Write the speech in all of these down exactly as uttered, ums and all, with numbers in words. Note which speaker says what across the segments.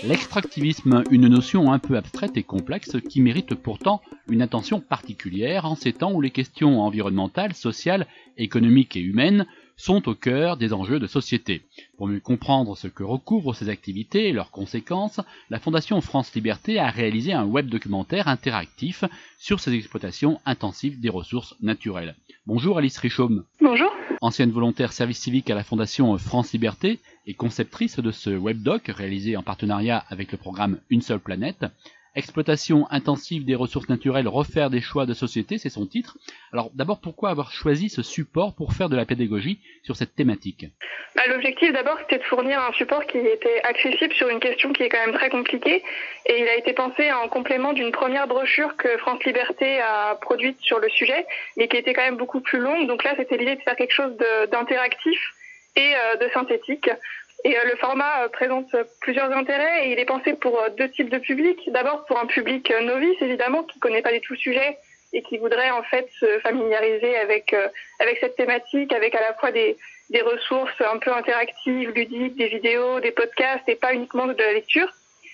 Speaker 1: L'extractivisme, une notion un peu abstraite et complexe qui mérite pourtant une attention particulière en ces temps où les questions environnementales, sociales, économiques et humaines sont au cœur des enjeux de société. Pour mieux comprendre ce que recouvrent ces activités et leurs conséquences, la Fondation France Liberté a réalisé un web documentaire interactif sur ces exploitations intensives des ressources naturelles. Bonjour Alice Richaume.
Speaker 2: Bonjour.
Speaker 1: Ancienne volontaire service civique à la Fondation France Liberté et conceptrice de ce webdoc réalisé en partenariat avec le programme Une seule planète. Exploitation intensive des ressources naturelles, refaire des choix de société, c'est son titre. Alors d'abord, pourquoi avoir choisi ce support pour faire de la pédagogie sur cette thématique ?
Speaker 2: Bah, l'objectif d'abord c'était de fournir un support qui était accessible sur une question qui est quand même très compliquée et il a été pensé en complément d'une première brochure que France Liberté a produite sur le sujet mais qui était quand même beaucoup plus longue. Donc là c'était l'idée de faire quelque chose de, d'interactif et euh, de synthétique. Et euh, le format euh, présente plusieurs intérêts et il est pensé pour euh, deux types de publics. D'abord pour un public euh, novice évidemment qui ne connaît pas du tout le sujet et qui voudrait en fait se familiariser avec euh, avec cette thématique, avec à la fois des des ressources un peu interactives, ludiques, des vidéos, des podcasts et pas uniquement de la lecture.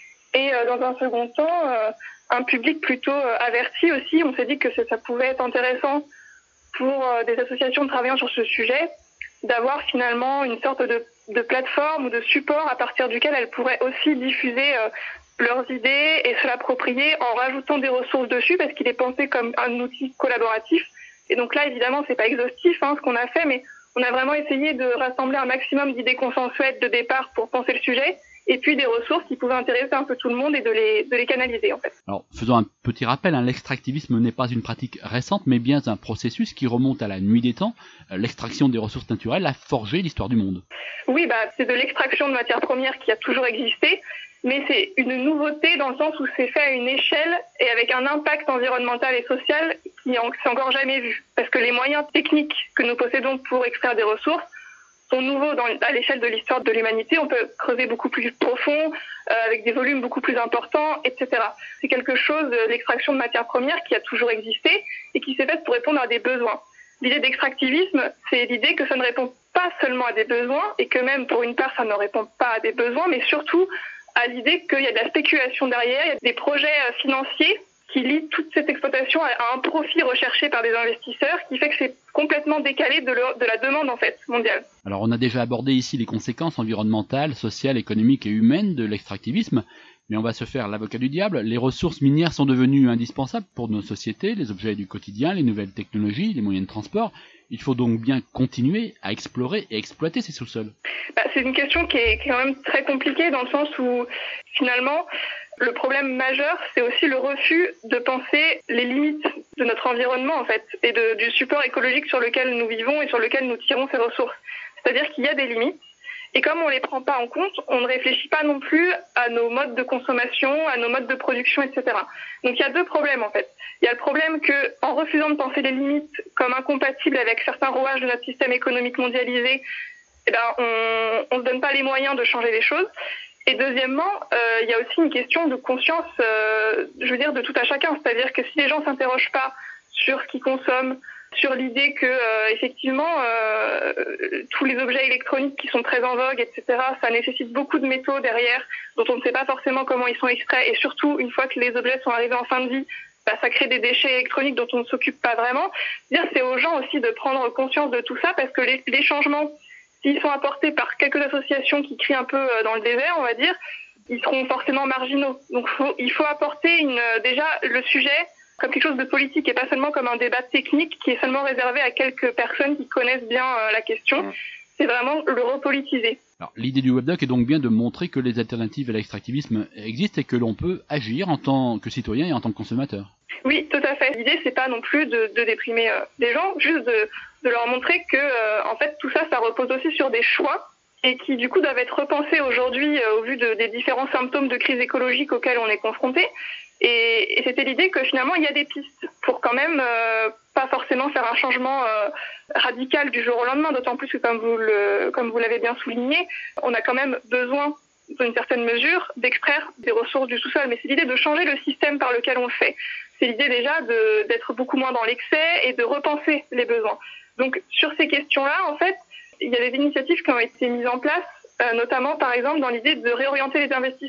Speaker 2: Et euh, dans un second temps, euh, un public plutôt euh, averti aussi. On s'est dit que ça, ça pouvait être intéressant pour euh, des associations travaillant sur ce sujet d'avoir finalement une sorte de, de plateforme ou de support à partir duquel elles pourraient aussi diffuser euh, leurs idées et se l'approprier en rajoutant des ressources dessus parce qu'il est pensé comme un outil collaboratif. Et donc là, évidemment, c'est pas exhaustif hein, ce qu'on a fait, mais on a vraiment essayé de rassembler un maximum d'idées consensuelles de départ pour penser le sujet et puis des ressources qui pouvaient intéresser un peu tout le monde et de les, de les canaliser en fait.
Speaker 1: Alors, faisons un petit rappel, hein, l'extractivisme n'est pas une pratique récente, mais bien un processus qui remonte à la nuit des temps. L'extraction des ressources naturelles a forgé l'histoire du monde.
Speaker 2: Oui, bah, c'est de l'extraction de matières premières qui a toujours existé, mais c'est une nouveauté dans le sens où c'est fait à une échelle et avec un impact environnemental et social qui s'est encore jamais vu. Parce que les moyens techniques que nous possédons pour extraire des ressources sont nouveaux dans, à l'échelle de l'histoire de l'humanité. On peut creuser beaucoup plus profond, euh, avec des volumes beaucoup plus importants, et cetera. C'est quelque chose, l'extraction de matières premières, qui a toujours existé et qui s'est faite pour répondre à des besoins. L'idée d'extractivisme, c'est l'idée que ça ne répond pas seulement à des besoins et que même pour une part, ça ne répond pas à des besoins, mais surtout à l'idée qu'il y a de la spéculation derrière, il y a des projets financiers qui lient toute cette exploitation à un profit recherché par des investisseurs qui fait que c'est complètement décalé de, leur, de la demande en fait mondiale.
Speaker 1: Alors on a déjà abordé ici les conséquences environnementales, sociales, économiques et humaines de l'extractivisme, mais on va se faire l'avocat du diable. Les ressources minières sont devenues indispensables pour nos sociétés, les objets du quotidien, les nouvelles technologies, les moyens de transport. Il faut donc bien continuer à explorer et exploiter ces sous-sols.
Speaker 2: Bah, c'est une question qui est, qui est quand même très compliquée dans le sens où finalement le problème majeur, c'est aussi le refus de penser les limites de notre environnement en fait et de, du support écologique sur lequel nous vivons et sur lequel nous tirons ces ressources. C'est-à-dire qu'il y a des limites et comme on ne les prend pas en compte, on ne réfléchit pas non plus à nos modes de consommation, à nos modes de production, et cetera. Donc il y a deux problèmes en fait. Il y a le problème que, en refusant de penser les limites comme incompatibles avec certains rouages de notre système économique mondialisé, eh ben, on ne se donne pas les moyens de changer les choses. Et deuxièmement, euh, il y a aussi une question de conscience, euh, je veux dire, de tout à chacun. C'est-à-dire que si les gens s'interrogent pas sur ce qu'ils consomment, sur l'idée que euh, effectivement euh, tous les objets électroniques qui sont très en vogue, et cetera, ça nécessite beaucoup de métaux derrière, dont on ne sait pas forcément comment ils sont extraits. Et surtout, une fois que les objets sont arrivés en fin de vie, bah, ça crée des déchets électroniques dont on ne s'occupe pas vraiment. C'est-à-dire, c'est aux gens aussi de prendre conscience de tout ça, parce que les, les changements, s'ils sont apportés par quelques associations qui crient un peu dans le désert, on va dire, ils seront forcément marginaux. Donc faut, il faut apporter une, déjà le sujet comme quelque chose de politique et pas seulement comme un débat technique qui est seulement réservé à quelques personnes qui connaissent bien la question. Mmh. C'est vraiment le repolitiser.
Speaker 1: Alors, l'idée du webdoc est donc bien de montrer que les alternatives à l'extractivisme existent et que l'on peut agir en tant que citoyen et en tant que consommateur.
Speaker 2: Oui, tout à fait. L'idée, c'est pas non plus de, de déprimer euh, des gens, juste de, de leur montrer que, euh, en fait, tout ça, ça repose aussi sur des choix et qui, du coup, doivent être repensés aujourd'hui euh, au vu de, des différents symptômes de crise écologique auxquels on est confronté. Et, et c'était l'idée que, finalement, il y a des pistes pour quand même euh, pas forcément faire un changement euh, radical du jour au lendemain, d'autant plus que, comme vous le, comme vous l'avez bien souligné, on a quand même besoin d'une certaine mesure, d'extraire des ressources du sous-sol. Mais c'est l'idée de changer le système par lequel on le fait. C'est l'idée déjà de, d'être beaucoup moins dans l'excès et de repenser les besoins. Donc, sur ces questions-là, en fait, il y a des initiatives qui ont été mises en place, euh, notamment, par exemple, dans l'idée de réorienter les investissements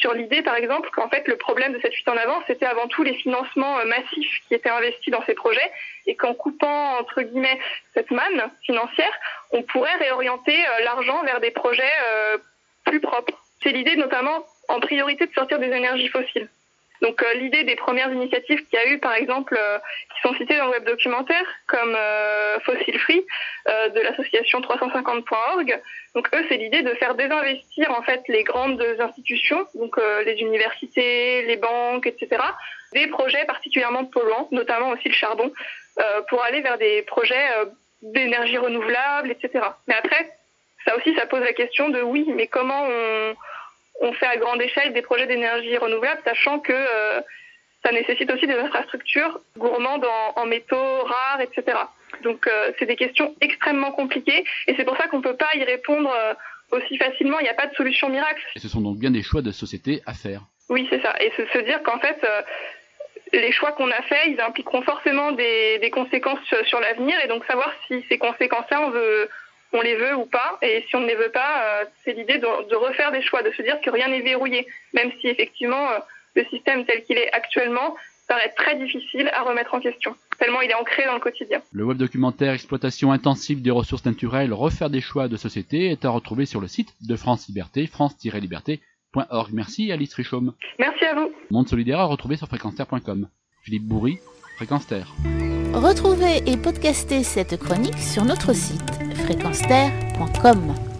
Speaker 2: sur l'idée, par exemple, qu'en fait, le problème de cette fuite en avant, c'était avant tout les financements massifs qui étaient investis dans ces projets et qu'en coupant, entre guillemets, cette manne financière, on pourrait réorienter l'argent vers des projets euh, plus propres. C'est l'idée, notamment, en priorité, de sortir des énergies fossiles. Donc euh, l'idée des premières initiatives qu'il y a eu, par exemple, euh, qui sont citées dans le web documentaire, comme euh, Fossil Free, euh, de l'association trois cent cinquante point org. Donc eux, c'est l'idée de faire désinvestir en fait les grandes institutions, donc euh, les universités, les banques, et cetera, des projets particulièrement polluants, notamment aussi le charbon, euh, pour aller vers des projets euh, d'énergie renouvelable, et cetera. Mais après, ça aussi, ça pose la question de oui, mais comment on on fait à grande échelle des projets d'énergie renouvelable, sachant que euh, ça nécessite aussi des infrastructures gourmandes en, en métaux rares, et cetera. Donc euh, c'est des questions extrêmement compliquées et c'est pour ça qu'on ne peut pas y répondre euh, aussi facilement, il n'y a pas de solution miracle.
Speaker 1: Et ce sont donc bien des choix de société à faire.
Speaker 2: Oui, c'est ça. Et se, se dire qu'en fait, euh, les choix qu'on a faits, ils impliqueront forcément des, des conséquences sur l'avenir et donc savoir si ces conséquences-là, on veut... on les veut ou pas, et si on ne les veut pas, euh, c'est l'idée de, de refaire des choix, de se dire que rien n'est verrouillé, même si effectivement euh, le système tel qu'il est actuellement paraît très difficile à remettre en question, tellement il est ancré dans le quotidien.
Speaker 1: Le web documentaire Exploitation intensive des ressources naturelles, refaire des choix de société est à retrouver sur le site de France Liberté, france tiret liberté point org. Merci Alice Richaume.
Speaker 2: Merci à vous.
Speaker 1: Monde solidaire à retrouver sur fréquence terre point com. Philippe Bourri, Fréquence Terre.
Speaker 3: Retrouvez et podcastez cette chronique sur notre site fréquence terre point com.